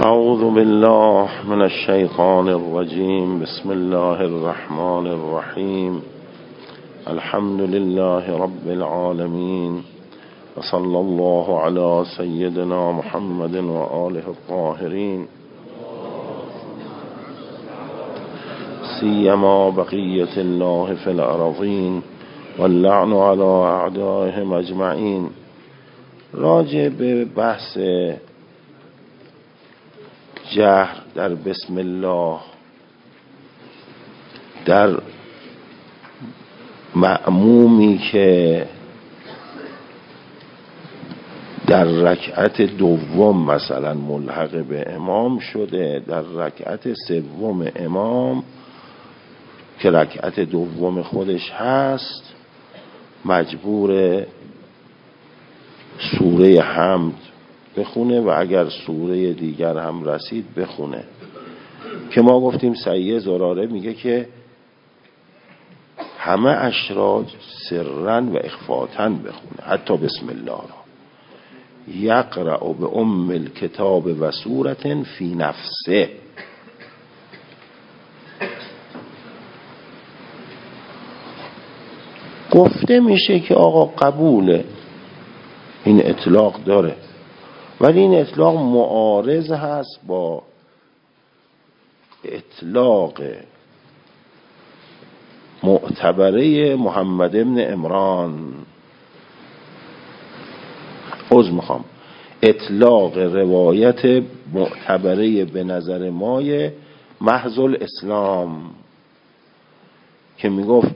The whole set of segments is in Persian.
اعوذ بالله من الشیطان الرجیم. بسم الله الرحمن الرحیم. الحمد لله رب العالمین و صلی الله علی سیدنا محمد و آله الطاهرین، سیما بقیة الله فی الارضین واللعن علی اعدائهم اجمعین. راجع به بحث جهر در بسم الله در مأمومی که در رکعت دوم مثلا ملحق به امام شده، در رکعت سوم امام که رکعت دوم خودش هست مجبور سوره حمد بخونه و اگر سوره دیگر هم رسید بخونه، که ما گفتیم سعیه زراره میگه که همه اشراج سرن و اخفاتن بخونه، حتی بسم الله را. یقرأ به ام الکتاب و سورة فی نفسه. گفته میشه که آقا قبوله، این اطلاق داره، ولی این اطلاق معارض هست با اطلاق معتبره محمد ابن عمران. اطلاق روایت معتبره به نظر مای محض الاسلام که میگفت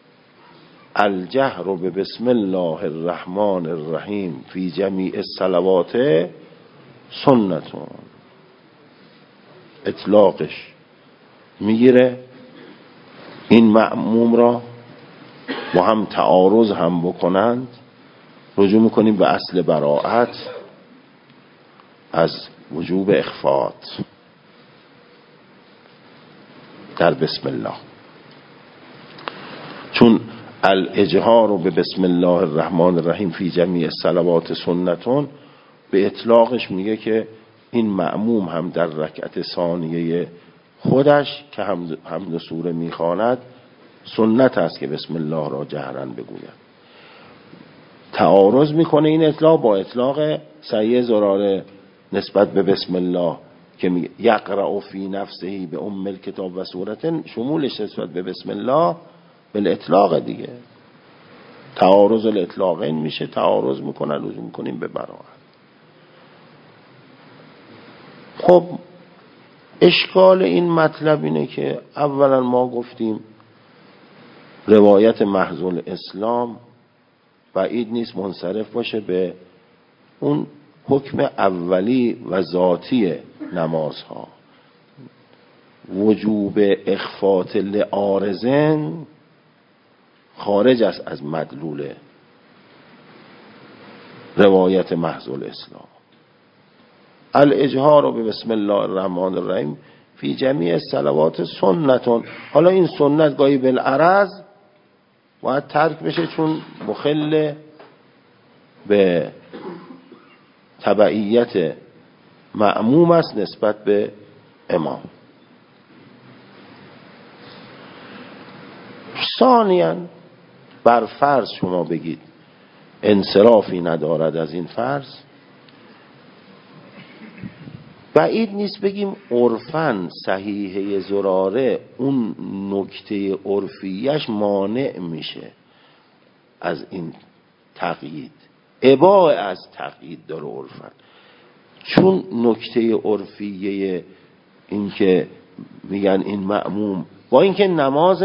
الجهر به بسم الله الرحمن الرحیم فی جمیع الصلوات سنتون. اطلاقش میگیره این مأموم را با هم تعارض هم بکنند، رجوع میکنیم به اصل براءت از وجوب اخفات در بسم الله، چون الاجهار به بسم الله الرحمن الرحیم فی جمیع الصلوات سنتون به اطلاقش میگه که این مأموم هم در رکعت ثانیه خودش که حمد سوره میخواند سنت است که بسم الله را جهرا بگوید. تعارض میکنه این اطلاق با اطلاق سعیه زراره نسبت به بسم الله که میگه یقرأ فی نفسه به ام الکتاب و سورة، شمولش نسبت به بسم الله بالاطلاق دیگه. تعارض الاطلاقین میشه، تعارض میکنن، رجوع میکنیم به براءت. خب اشکال این مطلب اینه که اولا ما گفتیم روایت محض الاسلام بعید نیست منصرف باشه به اون حکم اولی و ذاتی نمازها. وجوب اخفات لعارضن خارج است از مدلول روایت محض الاسلام. الاجهار به بسم الله الرحمن الرحیم فی جمیع الصلوات سنتون. حالا این سنت گاهی بالعرض باید ترک بشه چون مخل به تبعیت مأموم است نسبت به امام. ثانیاً بر فرض شما بگید انصرافی ندارد از این فرض، بعید نیست بگیم عرفاً صحیحه زراره اون نکته عرفیش مانع میشه از این تقیید، اباء از تقیید داره عرفاً، چون نکته عرفیه این که میگن این مأموم با اینکه نماز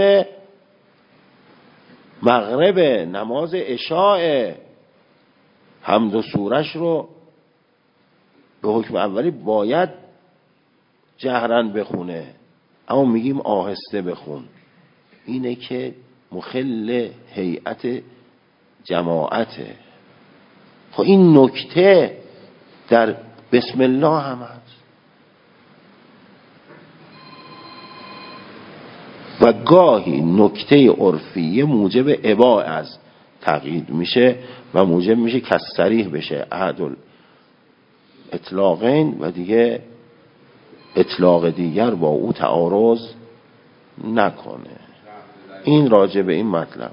مغرب نماز عشاء حمد و سورش رو به حکم اولی باید جهرا بخونه، اما میگیم آهسته بخون، اینه که مخل هیئت جماعته. خب این نکته در بسم الله هم هست و گاهی نکته عرفی موجب اباء از تقیید میشه و موجب میشه که صریح بشه احد الاطلاقین و دیگه اطلاق دیگر با او تعارض نکنه. این راجع به این مطلب.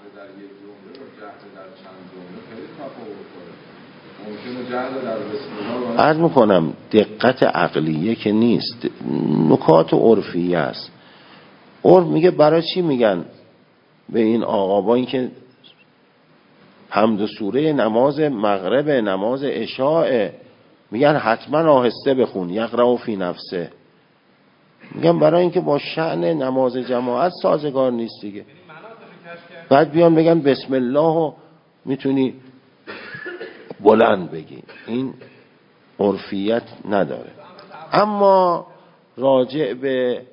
عرض میکنم دقت عقلیه که نیست، نکات عرفیه است. عرف میگه برای چی میگن به این آقا با این که حمد و سوره نماز مغرب، نماز عشاء، میگن حتما آهسته بخون، یقرأ فی نفسه. میگن برای اینکه با شأن نماز جماعت سازگار نیست دیگه. بعد بیان بگن بسم الله میتونی بلند بگی، این عرفیت نداره. اما راجع به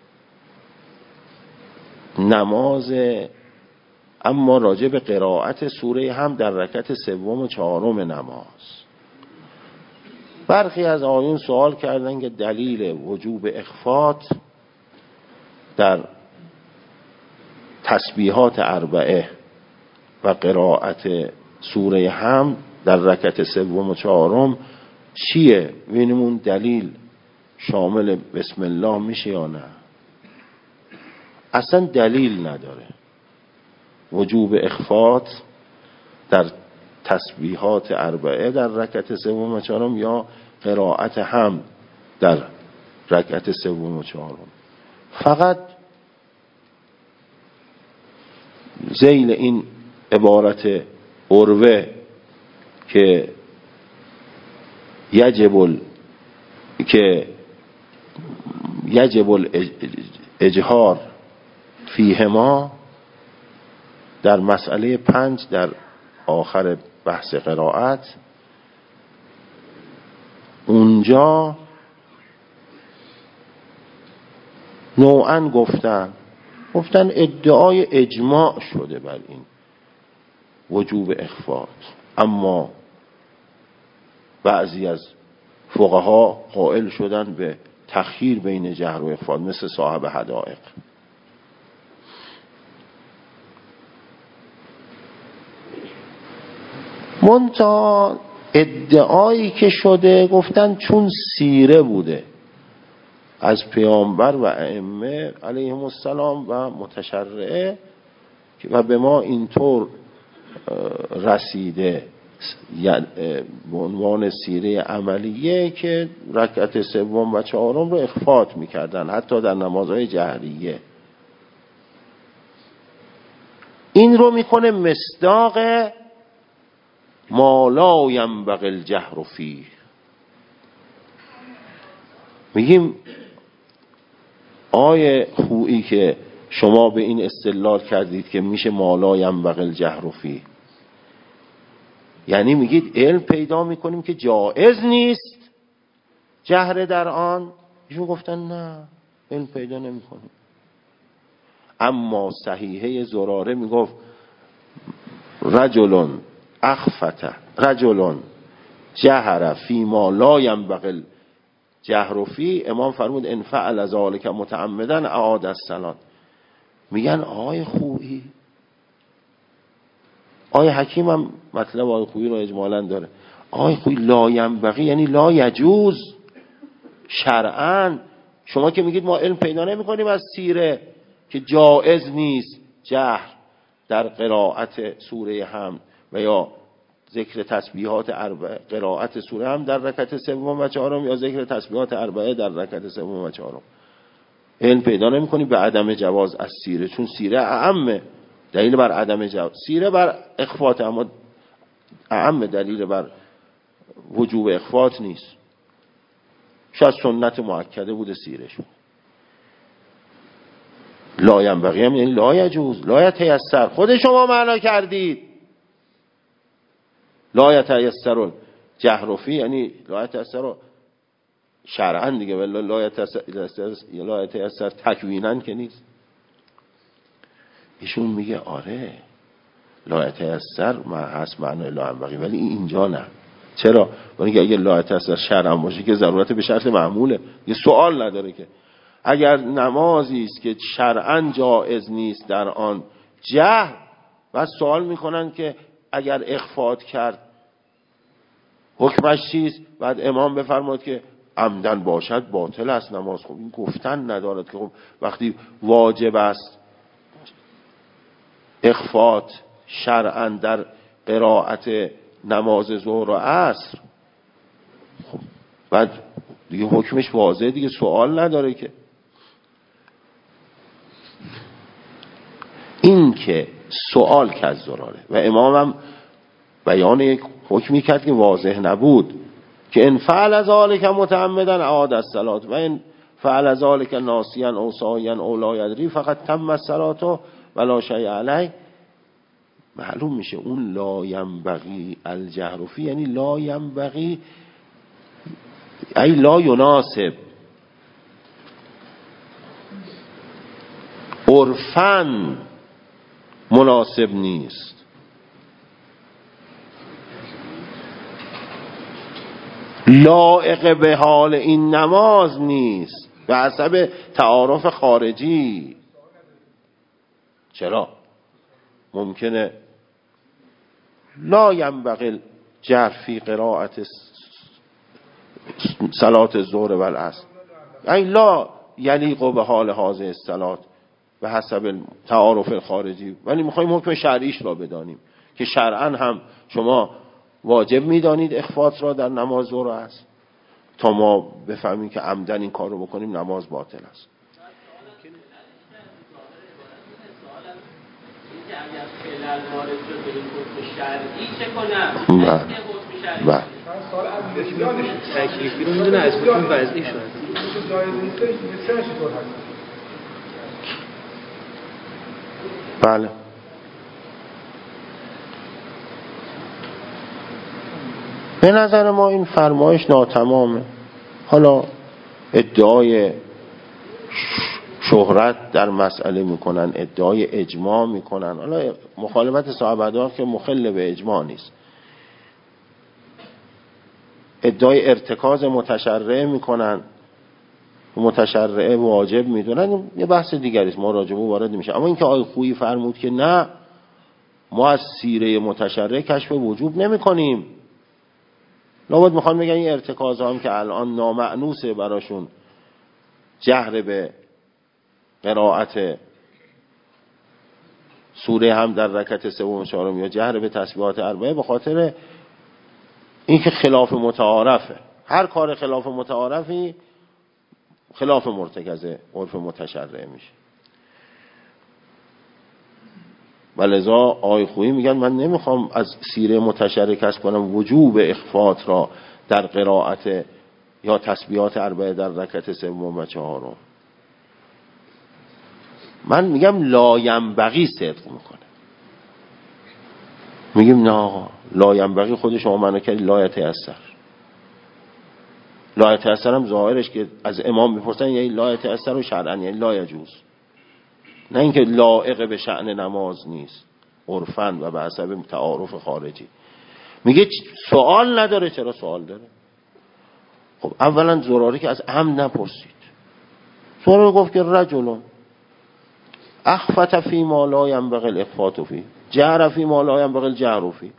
نماز، اما راجع به قرائت سوره هم در رکعت سوم و چهارم نماز، برخی از آیون سوال کردن که دلیل وجوب اخفات در تسبیحات اربعه و قرائت سوره هم در رکعت سوم و چهارم چیه؟ ببینیم دلیل شامل بسم الله میشه یا نه. اصلا دلیل نداره وجوب اخفات در تسبیحات اربعه در رکعت سوم و چهارم یا قرائت هم در رکعت سوم و چهارم. فقط ذیل این عبارت عروه که یجب الاجهار فیهما در مسئله 5 در آخر بحث قرائت، اونجا نوعاً گفتن ادعای اجماع شده بر این وجوب اخفات، اما بعضی از فقها قائل شدن به تخییر بین جهر و اخفات، مثل صاحب حدائق. منتها ادعایی که شده گفتن چون سیره بوده از پیامبر و ائمه علیهم السلام و متشرعه و به ما اینطور رسیده به عنوان سیره عملیه که رکعت سوم و چهارم رو اخفات میکردن حتی در نمازهای جهریه. این رو میکنه مصداق ما لا ینبغی الجهر فیه. میگیم آیه خویی که شما به این استدلال کردید که میشه ما لا ینبغی الجهر فیه، یعنی میگید علم پیدا میکنیم که جایز نیست جهر در آن. ایشون گفتن نه، علم پیدا نمیکنیم. اما صحیحه زراره میگفت رجل جهر فی ما لا ینبغی الجهر فی، امام فرمود ان فعل ذلک متعمدا اعاد الصلاة. میگن آقای خویی، آقای حکیم هم مطلب آقای خویی رو اجمالا داره. آقای خویی لا ینبغی یعنی لا یجوز شرعاً. شما که میگید ما علم پیدا نمی‌کنیم از سیره که جائز نیست جهر در قرائت سوره هم و یا ذکر تسبیحات اربعه، قرائت سوره هم در رکعت سوم و چهارم یا ذکر تسبیحات اربعه در رکعت سوم و چهارم، علم پیدا نمی‌کنی به عدم جواز از سیره، چون سیره اعم دلیل بر عدم جواز، سیره بر اخفات، اما اعم دلیل بر وجوب اخفات نیست. شاید سنت مؤکده بوده سیره شد. لا ینبغی هم یعنی لا یجوز، لا یتیسر، خود شما معنا کردید. لا یتیسر الجهر فی یعنی لا یتیسر شرعاً دیگه، ولی لا یتیسر تکویناً که نیست. ایشون میگه آره لا یتیسر هست معنی لا ینبغی، ولی اینجا نه. چرا؟ ولی اگه لا یتیسر شرعاً باشه که ضرورت به شرط معموله، یه سوال نداره که اگر نمازی است که شرعاً جایز نیست در آن جهر، بعد سوال میکنن که اگر اخفات کرد حکمش چیست؟ بعد امام بفرماد که عمدن باشد باطل است نماز. خب این گفتن ندارد که خب وقتی واجب است اخفات شرعاً در قرائت نماز ظهر و عصر، خب بعد دیگه حکمش واضحه دیگه، سوال نداره که. این که سوال کرد زراره و امامم بیان یک حکمی کرد که واضح نبود که ان فعل ذلک متعمدا اعاد الصلاه و ان فعل ذلک ناسیا او ساهیا او لا یدری فقط تم الصلاه ولا شیء علیه. معلوم میشه اون لا ینبغی الجهر فی یعنی لا ینبغی ای لا یناسب، عرفاً مناسب نیست. لایق به حال این نماز نیست به حسب تعارف خارجی. چرا؟ ممکنه لا ینبغی الجهر فی قرائت صلات الظهر و العصر ای لا یلیق به حال هذه الصلات به حسب تعارف الخارجی، ولی میخوایم حکم شرعیش را بدانیم که شرعاً هم شما واجب میدانید اخفات را در نماز ظهر است تا ما بفهمیم که عمدن این کار رو بکنیم نماز باطل است. اگر خلال وارد شد به این حکم شرعی چه کنم؟ بله. سوال از تکلیفی رو میدونه از حکم وضعی شد. بله. به نظر ما این فرمایش ناتمامه. حالا ادعای شهرت در مسئله میکنن، ادعای اجماع میکنن. حالا مخالفت صحابه که مخل به اجماع نیست، ادعای ارتکاز متشرع میکنن، متشرع واجب میدونن، یه بحث دیگری است، ما راجع به وارد نمیشه. اما اینکه آقای خویی فرمود که نه ما از سیره متشرع کشف وجوب نمیکنیم، لابد میخوان بگن این ارتکاز هم که الان نامعنوسه براشون جهر به قرائت سوره هم در رکعت سوم و چهارم یا جهر به تسبیحات اربعه به خاطر این که خلاف متعارفه. هر کار خلاف متعارفی خلاف مرتکز عرف متشرع میشه. ولذا آقای خویی میگن من نمیخوام از سیره متشرع کسب کنم وجوب اخفات را در قرائت یا تسبیحات اربعه در رکعت سوم و چهارم. من میگم لا ینبغی صدق میکنه. میگیم نه آقا لا ینبغی خودش آمنه که لا یتیسر. لا یتیسر هم ظاهرش که از امام میپرسن یعنی لا یتیسر و شرعاً یعنی لا یجوز، نه اینکه لایق به شأن نماز نیست عرفاً و به حسب تعارف خارجی. میگه سوال نداره. چرا سوال داره؟ خب اولا زراری که از عمد نپرسید، زراری گفت که رجلون اخفت فی ما لا ینبغی الاخفات فی جهر فی ما لا ینبغی الجهر فی.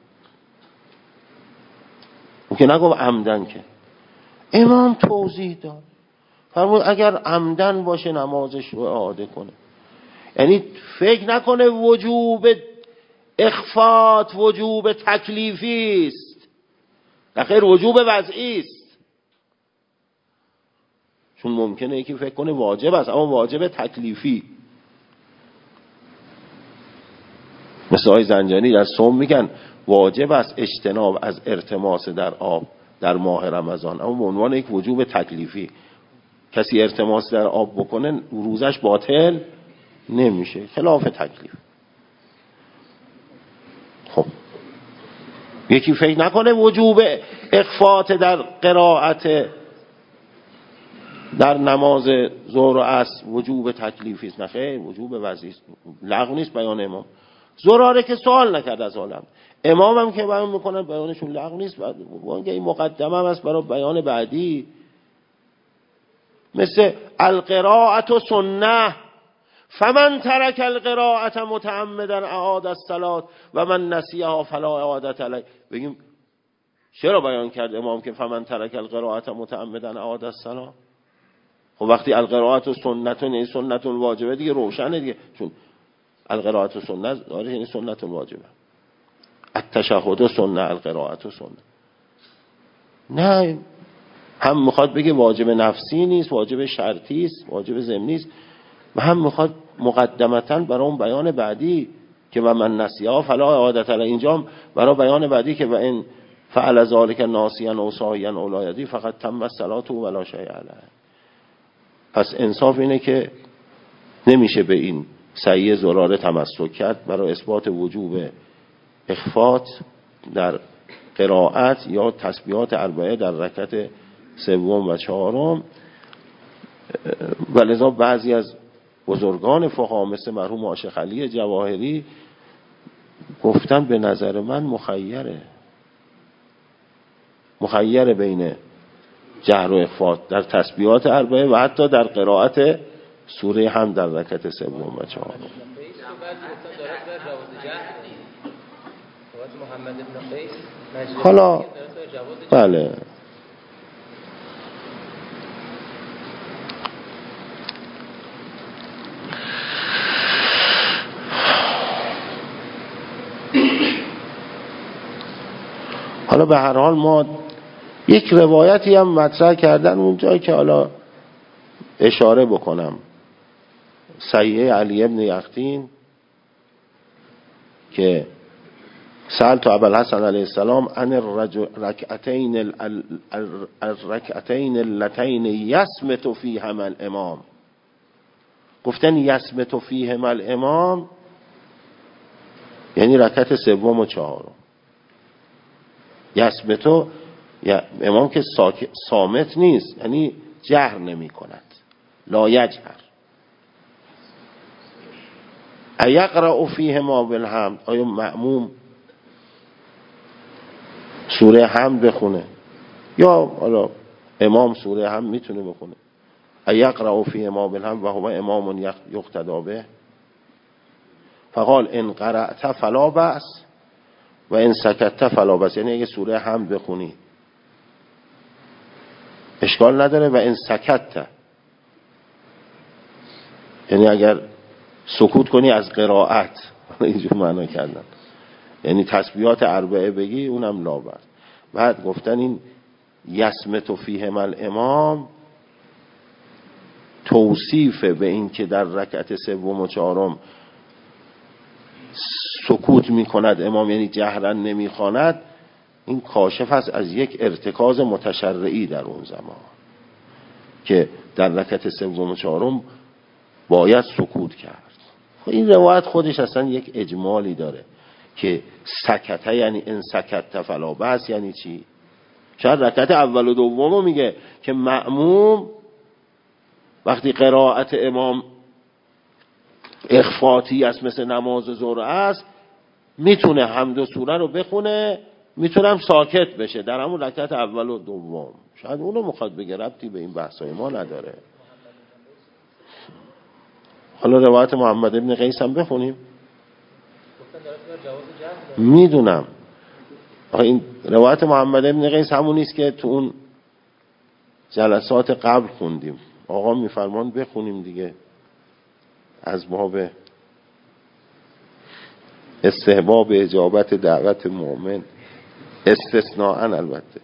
اون که نگفت عمدن، که امام توضیح داد فرمود اگر عمدن باشه نمازش رو اعاده کنه. یعنی فکر نکنه وجوب اخفات وجوب تکلیفی است، نخیر وجوب وضعی است. چون ممکنه یکی فکر کنه واجب است اما واجب تکلیفی. مثل آقای زنجانی در صوم میگن واجب است اجتناب از ارتماس در آب در ماه رمضان، اما به عنوان یک وجوب تکلیفی. کسی ارتماس در آب بکنه روزش باطل نمیشه، خلاف تکلیف. خب یکی فکر نکنه وجوب اخفات در قرائت در نماز ظهر و عصر وجوب تکلیفی است، نخیر وجوب وضعی است. لغو نیست بیان امام. زراره که سوال نکرد از عالم، امام هم که بیان میکنن بیانشون لغو نیست. این مقدمه هم است برای بیان بعدی. مثل القراءة سنه فمن ترک القراءة متعمدا اعاد الصلاة و من نسیها فلا اعادة علیه. بگیم چرا بیان کرد امام که فمن ترک القراءت متعمدا اعاد الصلاه؟ خب وقتی القراءت و سنت یعنی سنت واجبه دیگه روشنه دیگه، چون القراءت و سنت یعنی سنت واجبه، التشهد و سنت، القراءت و سنت. نه، هم میخواد بگه واجب نفسی نیست، واجب شرطی است، واجب ضمنی است، و هم میخواد مقدمتاً برای اون بیان بعدی که و من نسیا فلا اعادت علیه، اینجا برای بیان بعدی که و این فعل ذلک ناسیا او ساهیا او لا یدری فقط تم الصلاه ولا شیء علیه. پس انصاف اینه که نمیشه به این صحیح زراره تمسک کرد برای اثبات وجوب اخفات در قرائت یا تسبیحات اربعه در رکعت سوم و چهارم. ولذا بعضی از بزرگان فقها مثل مرحوم عاشق علی جواهری گفتن به نظر من مخیر بین جهر و اخفات در تسبیحات اربعه و حتی در قرائت سوره هم در رکعت سوم و چهارم. حالا بله حالا به هر حال ما یک روایتی هم مطرح کردن اونجایی که حالا اشاره بکنم، صحیح علی ابن یقطین که سألت ابوالحسن علیه السلام عن الرکعتین اللتین یصمت فیهما الامام، گفتن یصمت فیهما الامام یعنی رکعت سوم و چهارم. یصمت امام که صامت نیست، یعنی جهر نمی کند، لا یجهر. ایقرأ فیهما بالحمد، آیا مأموم سوره حمد بخونه یا حالا امام سوره حمد میتونه بخونه؟ ایقرأ فیهما بالحمد و هو امام یقتدی به، فقال ان قرأت فلا بأس و ان سکت فلا بأس، یعنی اگه سوره حمد بخونی اشکال نداره، و ان سکت یعنی اگر سکوت کنی از قرائت، اینجور معنا کردن، یعنی تسبیحات اربعه بگی اونم لا بأس. بعد گفتن این یصمت فیهما الامام توصیف به این که در رکعت سوم و چهارم سکوت میکند امام، یعنی جهرا نمیخواند، این کاشف است از یک ارتکاز متشرعی در اون زمان که در رکعت سوم و چهارم باید سکوت کرد. این روایت خودش اصلا یک اجمالی داره که سکته یعنی ان سکت فلا بأس یعنی چی؟ شاید رکعت اول و دومو میگه که مأموم وقتی قرائت امام اخفاتی است مثل نماز ظهر است میتونه حمد و سوره رو بخونه، میتونم ساکت بشه در همون رکعت اول و دوم. شاید اونو میخواد بگه، ربطی به این بحثای ما نداره. حالا روایت محمد ابن قیس هم بخونیم. میدونم این روایت محمد ابن قیس همون نیست که تو اون جلسات قبل خوندیم. آقا میفرمان بخونیم دیگه، از باب استحباب اجابت دعوت مؤمن استثناءً البته.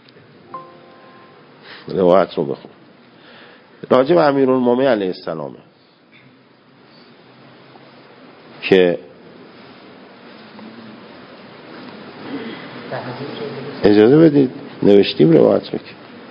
روایت رو بخون. راجع به امیرالمومنین علیه السلام که اجازه بدید نوشتیم روایت رو که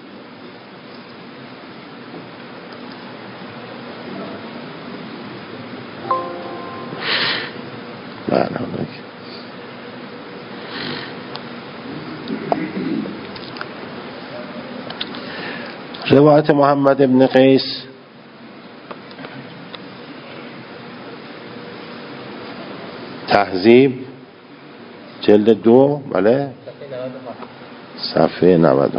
روایت محمد ابن قیس تهذیب جلد 2 بله صفحه 97.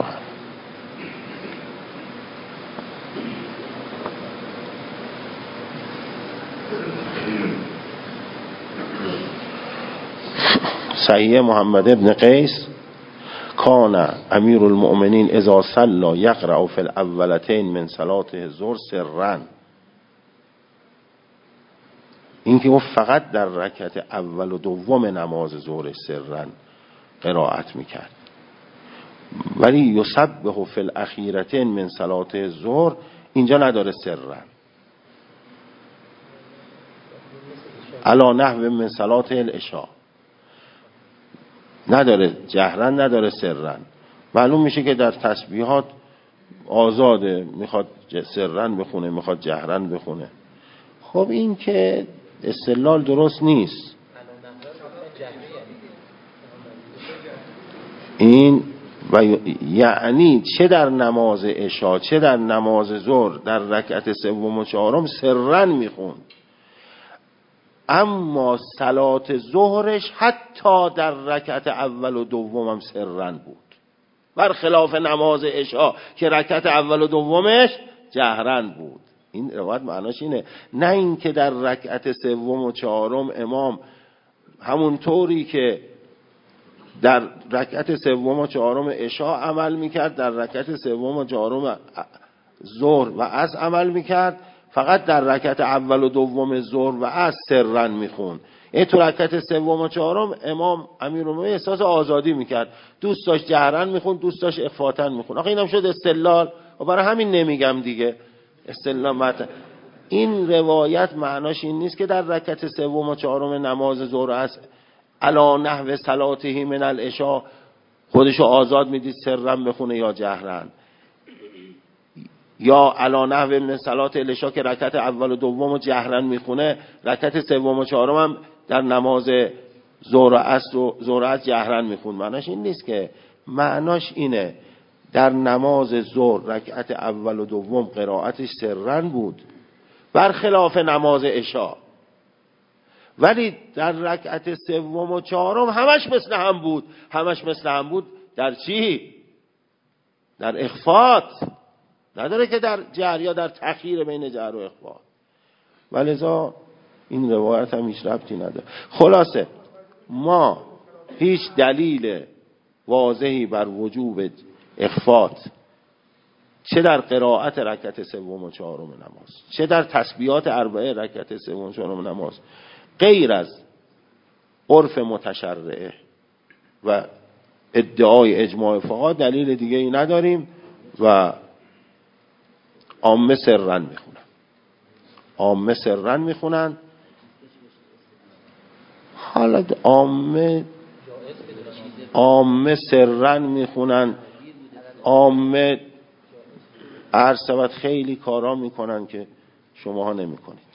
صحیح محمد ابن قیس کان امیر المؤمنین اذا صلى یقرأ فی الاولتین من صلاته الظهر سرا. این که او فقط در رکعت اول و دوم نماز ظهر سرا قرائت میکرد، ولی یسبح فی الاخیرتین من صلاته الظهر اینجا نداره سرا، علی نحو من صلاته العشاء، نداره جهرا نداره سرا. معلوم میشه که در تسبیحات آزاده، میخواد سرا بخونه میخواد جهرا بخونه. خب این که استدلال درست نیست. این و یعنی چه در نماز عشاء چه در نماز ظهر در رکعت سوم و چهارم سرا میخوند، اما صلات ظهرش حتی در رکعت اول و دومم سرا بود، برخلاف نماز عشاء که رکعت اول و دومش جهرا بود. این روایت معناش اینه، نه این که در رکعت سوم و چهارم امام همونطوری که در رکعت سوم و چهارم عشاء عمل میکرد در رکعت سوم و چهارم ظهر و عصر عمل میکرد، فقط در رکعت اول و دوم ظهر و عصر سرا میخوند. این تو رکعت سوم و چهارم امام امیرالمومنین احساس آزادی میکرد، دوست داشت جهرا میخوند دوست داشت اخفاتا میخوند. آخه اینم شد استدلال و برای همین نمیگم دیگه استدلال متن. این روایت معناش این نیست که در رکعت سوم و چهارم نماز ظهر و عصر علی نحو صلاته من العشاء خودشو آزاد میدید سرا بخونه یا جهرا، یا علی نحو من صلات العشاء که رکعت اول و دوم و جهرا میخونه رکعت سوم و چهارم هم در نماز ظهر و عصر جهرا میخونه. معناش این نیست که، معناش اینه در نماز ظهر رکعت اول و دوم قرائتش سرا بود برخلاف نماز عشاء، ولی در رکعت سوم و چهارم همش مثل هم بود. همش مثل هم بود در چی؟ در اخفات، نداره که در جهر یا در تأخیر بین جهر و اخفات. ولذا این روایت هم هیچ ربطی نداره. خلاصه ما هیچ دلیل واضحی بر وجوب اخفات چه در قرائت رکعت سوم و چهارم نماز چه در تسبیحات اربعه رکعت سوم و چهارم نماز غیر از عرف متشرعه و ادعای اجماع فقها دلیل دیگه ای نداریم و عامه سرا میخونن. عامه سرا میخونن. حالا عامه سرا میخونن، عامه عرصبت خیلی کارا میکنن که شماها نمیکنید.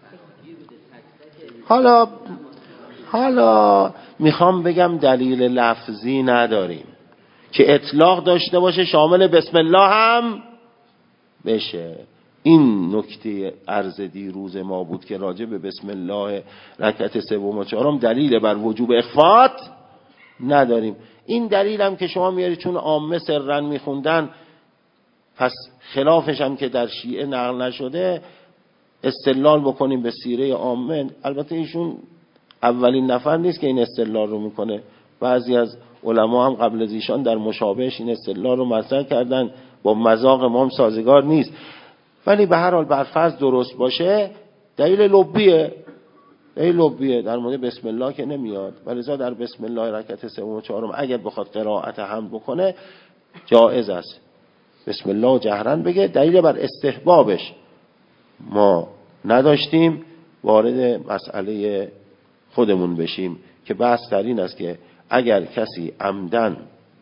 حالا میخوام بگم دلیل لفظی نداریم که اطلاق داشته باشه شامل بسم الله هم بشه. این نکته عرض دیروز ما بود که راجع به بسم الله رکعت سوم و چهارم دلیل بر وجوب اخفات نداریم. این دلیل هم که شما میارید چون عامه سرا میخوندن، پس خلافش هم که در شیعه نقل نشده استدلال بکنیم به سیره عامه. البته ایشون اولین نفر نیست که این استدلال رو میکنه، بعضی از علما هم قبل از ایشان در مشابهش این استدلال رو مطرح کردن، با مذاق ما هم سازگار نیست، ولی به هر حال بر فرض درست باشه دلیل لبیه در مورد بسم الله که نمیاد. ولذا در بسم الله رکعت سوم و چهارم اگر بخواد قرائت هم بکنه جایز است بسم الله جهرا بگه. دلیل بر استحبابش ما نداشتیم. وارد مسئله خودمون بشیم که بحث در این است که اگر کسی عمدن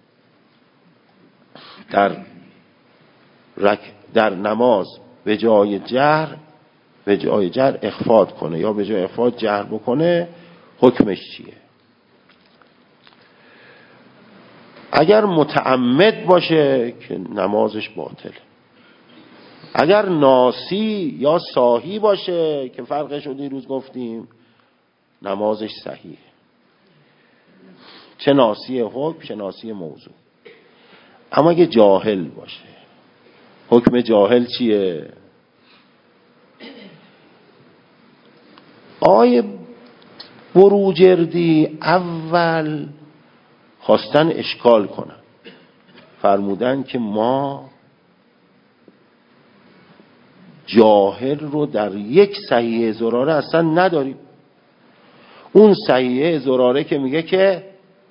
در نماز به جای جهر اخفات کنه یا به جای اخفات جهر بکنه حکمش چیه؟ اگر متعمد باشه که نمازش باطله، اگر ناسی یا ساهی باشه که فرقش رو دیروز گفتیم نمازش صحیحه، چه ناسی حکم چه ناسی موضوع. اما اگه جاهل باشه، حکم جاهل چیه؟ آیه بروجردی اول خواستن اشکال کنن، فرمودن که ما جاهل رو در یک صحیح زراره اصلا نداریم. اون صحیح زراره که میگه که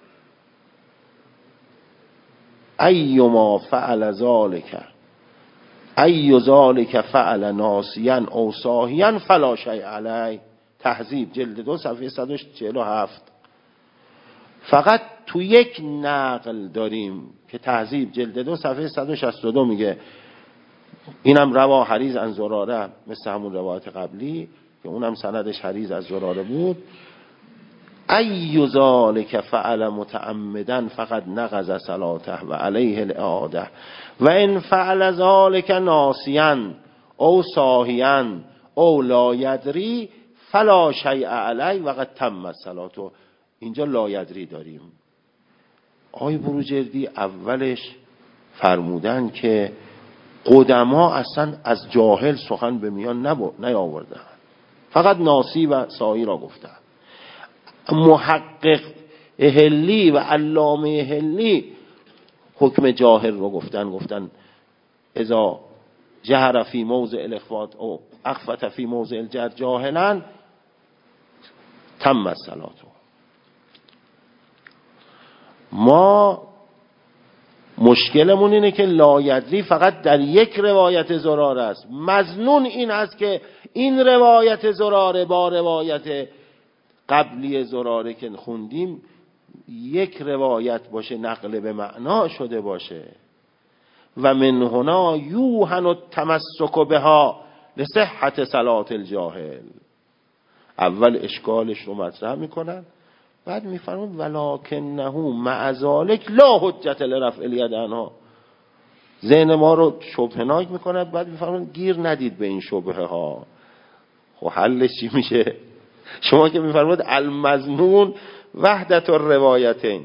ایما فعل ذالک ای ذالک فعل ناسیا او ساهیا فلا شیء علیه، تهذیب جلد 2 صفحه 147. فقط تو یک نقل داریم که تهذیب جلد 2 صفحه 162 میگه، اینم روا حریز عن زراره، مثل همون روایت قبلی که اونم سندش حریز از زراره بود. ای ذالک فعل متعمدا فقد نقض صلاته و علیه الاعاده و ان فعل ذالک ناسیا او ساهیا او لا یدری فلا شیء علیه و قد تمت صلاته. اینجا لا یدری داریم. آقای بروجردی اولش فرمودن که قدما اصلا از جاهل سخن به میان نیاوردن، فقط ناسی و ساهی را گفتن. محقق اهلی و علامه اهلی حکم جاهل رو گفتن اذا جهر فی موضع الاخفات او اخفت فی موضع الجهر جاهلا تم الصلاة. ما مشکلمون اینه که لایدری فقط در یک روایت زراره است. مظنون این است که این روایت زراره با روایت قبلی زراره که خوندیم یک روایت باشه، نقل به معنا شده باشه. و من هنا یوهن التمسک بها لصحت صلاة الجاهل. اول اشکالش رو مطرح میکنن، بعد میفرمون ولکنه مع ذلک لا حجت لرفع الید عنها. ذهن ما رو شبهناک میکنه، بعد میفرمون گیر ندید به این شبهه ها. خب حلش چی میشه؟ شما که میفرمود المظنون وحدت الروایتین،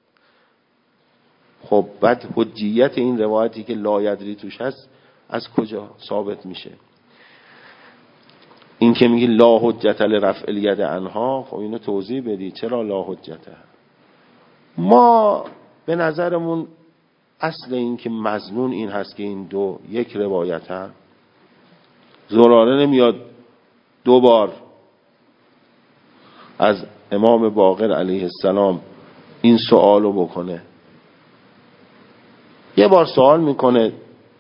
خب بعد حجیت این روایتی که لا یدری توش هست از کجا ثابت میشه؟ این که میگی لا حجت لرفع الید عنها، خب اینو توضیح بدی چرا لا حجته؟ ما به نظرمون اصل این که مظنون این هست که این دو یک روایت هم. زراره نمیاد دو بار از امام باقر علیه السلام این سوالو بکنه، یه بار سوال میکنه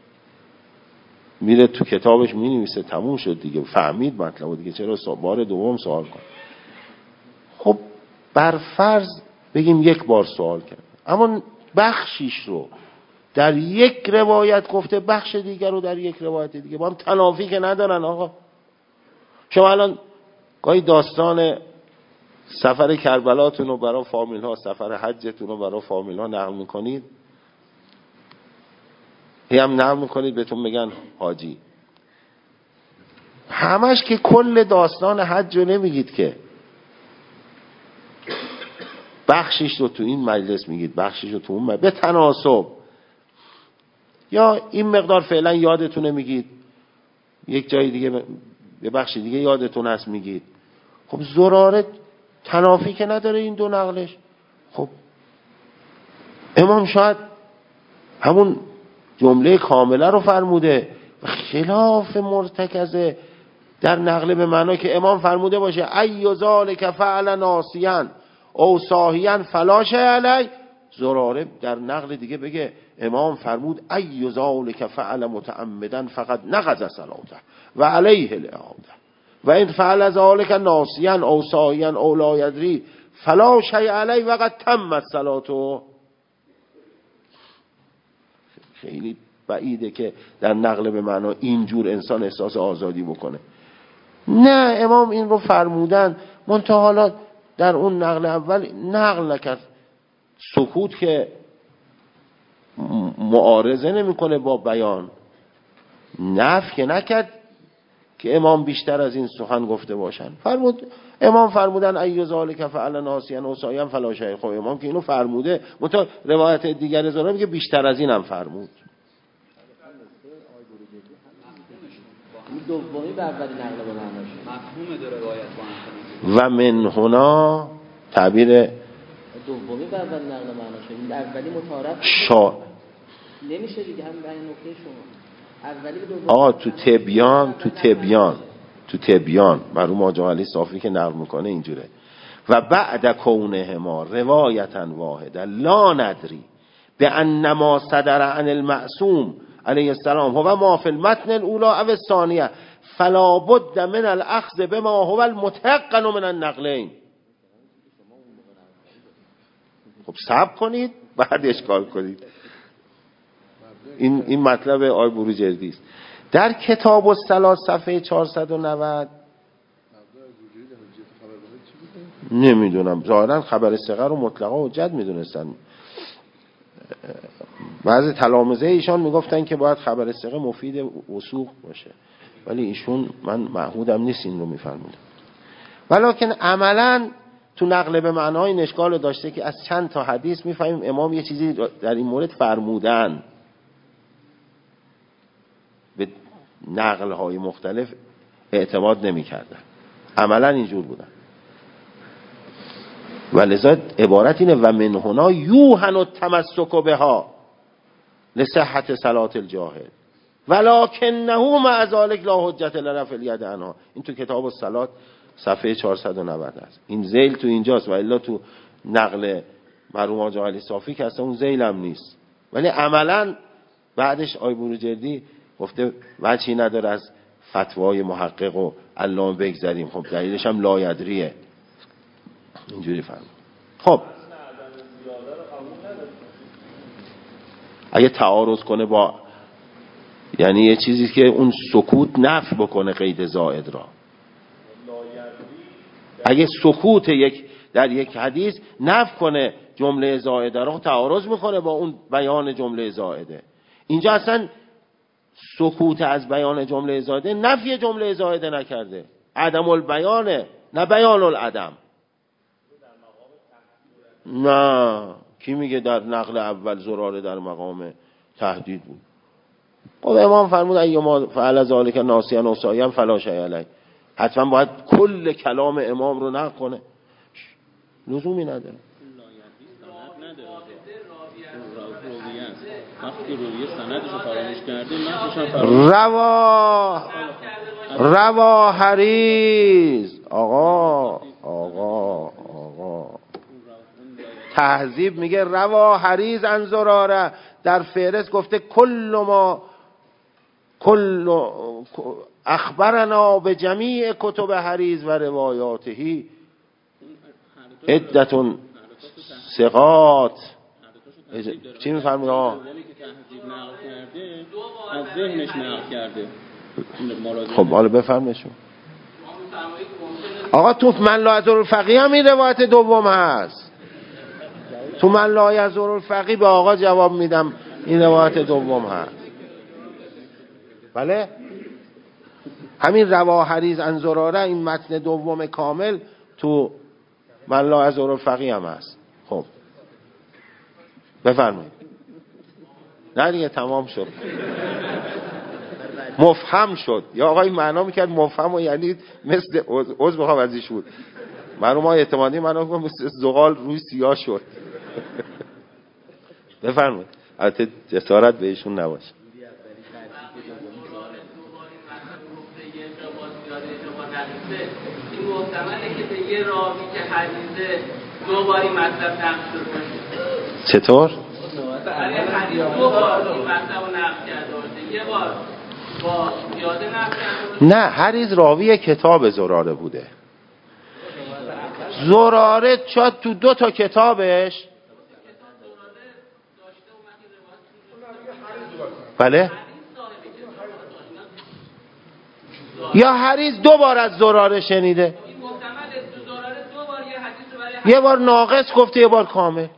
میره تو کتابش مینویسه تموم شد دیگه، فهمید مطلب دیگه، چرا بار دوم سوال کن؟ خب بر فرض بگیم یک بار سوال کرد، اما بخشیش رو در یک روایت گفته، بخش دیگر رو در یک روایت دیگه، با هم تنافی که ندارن. آقا شما الان گاهی داستان سفر کربلاتون رو برای فامیل ها، سفر حجتون رو برای فامیل ها نقل میکنید، هم نقل میکنید بهتون میگن حاجی، همش که کل داستان حج رو نمیگید که، بخشش رو تو این مجلس میگید، بخشش رو تو اون مجلس، به تناسب. یا این مقدار فعلا یادتونه میگید، یک جای دیگه به بخش دیگه یادتون هست میگید. خب زراره تنافی که نداره این دو نقلش. خب امام شاید همون جمله کامله رو فرموده، خلاف مرتکزه در نقل به معنا که امام فرموده باشه ای ذالک فعل ناسیا او ساهیا فلا شیء علیه، زراره در نقل دیگه بگه امام فرمود ای ذالک فعل متعمدا فقط نقض صلاته و علیه الاعاده و این فعل ذالک ناسیا او ساهیا او لا یدری فلا شیء علیه و قد تمت صلاته. خیلی بعیده که در نقل به معنا اینجور انسان احساس آزادی بکنه. نه، امام این رو فرمودن، منتها حالا در اون نقل اول نقل نکرد، سکوت که معارضه نمیکنه با بیان، نفی که نکرد که امام بیشتر از این سخن گفته باشن. امام فرمودن ای ذالک فعل ناسیا و ساهیا فلا شیء. خب امام که اینو فرموده، منتها روایت دیگر زراره میگه بیشتر از این هم فرمود. دومی به اولی نقل به معناشه، مفهوم دو روایت با هم. و من هنا تعبیر دومی به اولی نقل به معناشه، این اولی متعارف نمیشه دیگه. همین بیان نکته شما اولی به دوم. آقا تو تبیان مرحوم حاج علی صافی که نقل میکنه اینجوره: و بعد کونهما روایتا واحده لا ندری بان ما صدر عن المعصوم علیه السلام هو ما فی المتن الاولى او الثانیه فلا بد من الاخذ بما هو المتيقن من النقلین. خب صبر کنید بعد اشکال کنید. این مطلب آی بروجردی است در کتاب الصلاة صفحه 490. نمیدونم، ظاهرا خبر ثقه رو مطلقا حجت میدونستن. بعضی تلامذه ایشان میگفتن که باید خبر ثقه مفید وثوق باشه، ولی ایشون من معهودم نیست این رو میفرمودن. ولکن عملا تو نقل به معنای این اشکال داشته که از چند تا حدیث میفهمیم امام یه چیزی در این مورد فرمودن، به نقل های مختلف اعتماد نمی کردن، عملا اینجور بودن. ولذا عبارت اینه: و من هنا یوهن التمسک بها لصحت صلاة الجاهل ولکنه مع ذلک لا حجت لرفع الید عنها. این تو کتاب الصلاة صفحه 490 است. این ذیل تو اینجاست و الا تو نقل مرحوم حاج علی صافی که اصلا اون ذیل هم نیست. ولی عملا بعدش آی بروجردی گفته وجهی نداره از فتوای محقق و علامه بگذریم. خب دلیلش هم لایدریه، اینجوری فهم. خب اگه تعارض کنه با، یعنی یه چیزی که اون سکوت نفی بکنه قید زائد را، اگه سکوت در یک حدیث نفی کنه جمله زائده را، تعارض میکنه با اون بیان جمله زائده. اینجا اصلا سکوت از بیان جمله زائده نفی جمله زائده نکرده، عدم البیانه نه بیان العدم. نه، کی میگه در نقل اول زراره در مقام تهدید بود؟ خب امام فرمود ایما فعل ذلک ناسیا و سایم فلا شیء علیه. حتما باید کل کلام امام رو نقل کنه، لزومی نداره. روا حریز آقا تهذیب میگه روا حریز عن زراره. در فهرست گفته کل اخبرنا به جمیع کتب حریز و روایاتهی عدتون ثقات. چی میفرمید آقا؟ از ذهنش نقل کرده. خب حالا بفرمایشون آقا. تو من لا یضر الفقیه هم این روایت دوم هست. تو من لا یضر الفقیه به آقا جواب میدم این روایت دوم هست. بله همین روا حریز عن زراره، این متن دوم کامل تو من لا یضر الفقیه هم هست. خب بفرمایید. نه دیگه تمام شد. مفهم شد. یا آقای معنا میکرد مفهم و یعنی مثل عضو بخوام ازش بود. مرحوم های اعتمادی معنا میکنم مثل زغال روی سیاه شد. بفرمایید. البته جسارت بهشون نباشه. این محتمله که به یه راوی که حدیثه دوباری مطلب نقل شده. چطور؟ برای حدیث دوبار این مطلب رو نقل کرده باشه، یه بار با یاده نقل کرده. نه، حریز راوی کتاب زراره بوده. زراره شاید تو 2 تا کتابش بله یا حریز 2 بار از زراره شنیده. یه بار ناقص گفته یه بار کامل.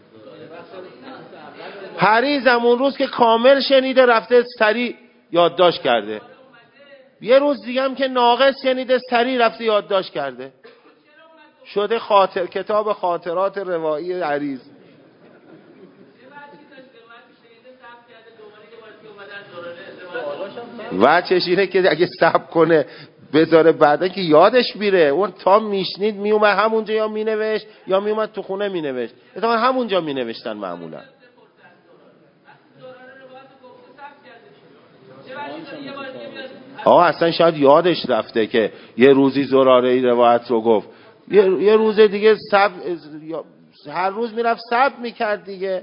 حریز همون روز که کامل شنیده رفته سریع یادداشت کرده، یه روز دیگه هم که ناقص شنیده سریع رفته یادداشت کرده، شده کتاب خاطرات روایی حریز. و چشینه که اگه صبر کنه بذاره بعدا که یادش میره. اون تا میشنید میومد همونجا یا مینوشت یا میومد تو خونه مینوشت. اتفاقا همونجا مینوشتن معمولا. اصلا شاید یادش رفته که یه روزی زراره‌ای روایت رو گفت، یه روز دیگه هر روز میرفت ثبت میکرد دیگه.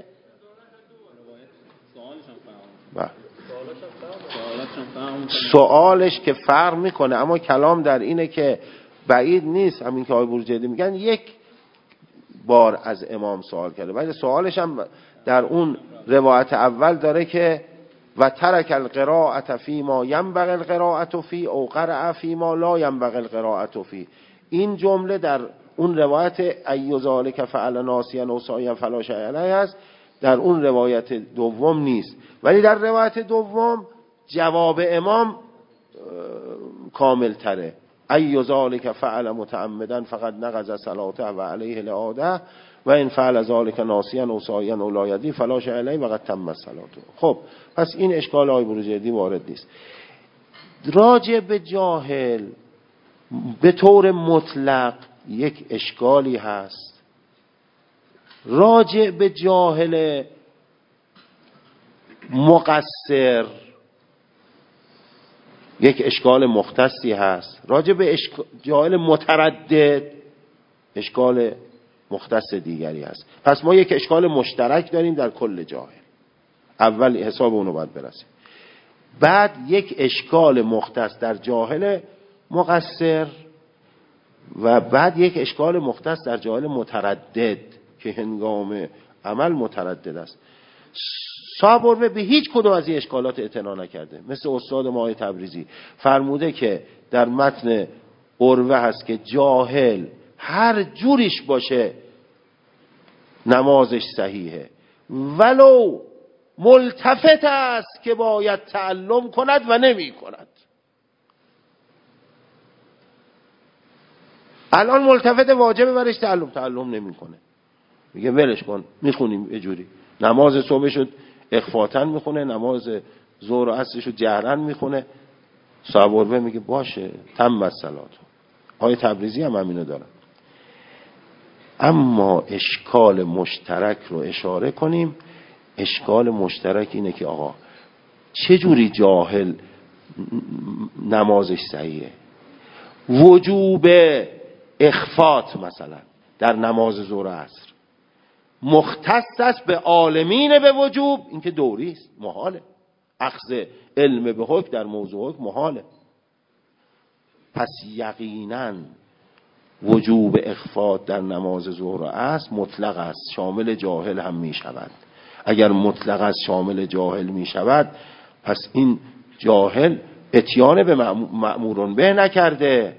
سوالش که فرق میکنه، اما کلام در اینه که بعید نیست همین که آقای بروجردی میگن یک بار از امام سوال کرده، ولی سوالش هم در اون روایت اول داره که و ترک القراءة فی ما ینبغی القراءة فی او قرأ فی ما لا ینبغی القراءة فی. این جمله در اون روایت ای ذالک فعل ناسیا او سایا فلا شیء علیه است، در اون روایت دوم نیست. ولی در روایت دوم جواب امام کامل تره، ای ذالک فعل متعمدا فقد نقض صلاته و علیه العاده و این فعل ذالک ناسیا او سایا او لا یدی فلا شیء علیه و قد تم صلاته. خب پس این اشکال های بروجردی وارد نیست. راجع به جاهل به طور مطلق یک اشکالی هست، راجع به جاهل مقصر یک اشکال مختصی هست، راجع به جاهل متردد اشکال مختص دیگری هست. پس ما یک اشکال مشترک داریم در کل جاهل، اول حساب اونو باید برسیم. بعد یک اشکال مختص در جاهل مقصر و بعد یک اشکال مختص در جاهل متردد که هنگام عمل متردد است. صاحب به هیچ کدوم از این اشکالات اعتنا نکرده. مثل استاد ما تبریزی فرموده که در متن عروه هست که جاهل هر جوریش باشه نمازش صحیحه، ولو ملتفت است که باید تعلم کند و نمی کند. الان ملتفت واجبه برش تعلم نمی کنه، میگه ولش کن، میخونیم یه جوری. نماز صبحشو اخفاتن میخونه، نماز ظهر و عصرشو جهرن میخونه. صاحب عروه میگه باشه تم الصلات. آیه تبریزی هم همینو دارن. اما اشکال مشترک رو اشاره کنیم. اشکال مشترک اینه که آقا چه جوری جاهل نمازش صحیحه؟ وجوب اخفات مثلا در نماز ظهر و عصر مختص است به عالمین به وجوب، این که دوری است، محاله. اخذ علم به حکم در موضوع حکم محاله. پس یقینا وجوب اخفات در نماز ظهر و عصر مطلق است، شامل جاهل هم می شود. اگر مطلق است شامل جاهل می شود، پس این جاهل اتیان به مأمورون به نکرده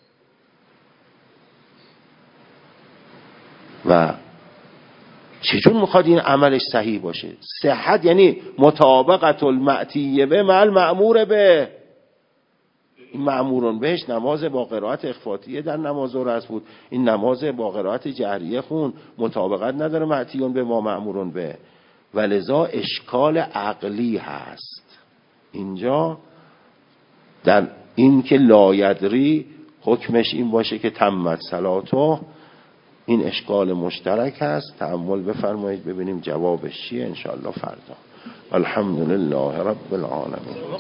و چجور میخواد این عملش صحیح باشه؟ صحت یعنی مطابقت المعتیه به مع المأمور به. این مأمورون بهش نماز با قرائت اخفاتیه در نماز ظهر است بود، این نماز با قرائت جهریه خون، مطابقت نداره معتیون به ما مأمورون به، ولذا اشکال عقلی هست اینجا در این که لایدری حکمش این باشه که تمت صلاتو. این اشکال مشترک هست، تأمل بفرمایید ببینیم جوابش چیه انشاءالله فردا. الحمدلله رب العالمین.